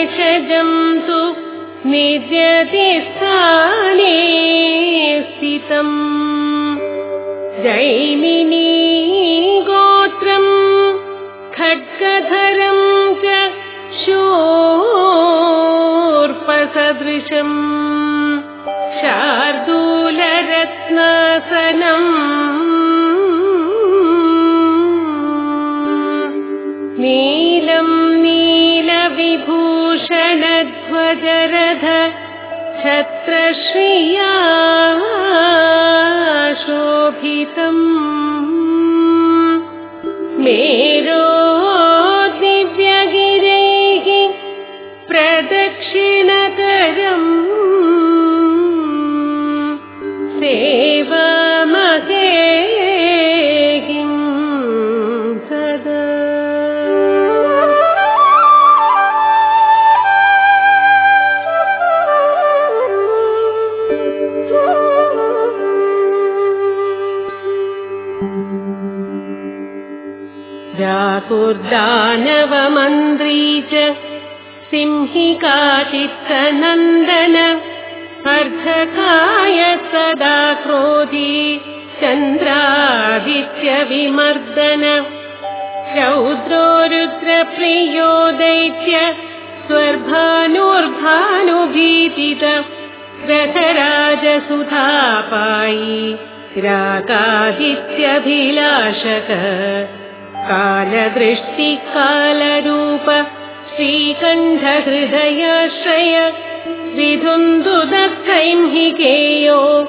भेषजम् तु निद्यति स्थाने स्थितम् जैमिनी गोत्रम् खड्गधरम् च शूर्पसदृशम् शार्दूलरत्नासनम् नीलम् नीलविभूषणध्वजरथ छत्रश्रिया शोभितम् मेरो दिव्यगिरैः प्रदक्षिणकरम् सेवामहेगिं सदा व्याकुर्दानवमन्त्री च सिंहिका चित्तनन्दन अर्धकाय सदा क्रोधी चन्द्रादित्यविमर्दन रौद्रो रुद्रप्रियो दैत्य स्वर्भानुर्भानुभीतित रथराजसुधापायी रागादित्यभिलाषक कालदृष्टिकालरूप श्रीकण्ठहृदयाश्रय विधुन्दुदत्तैंहिकेयो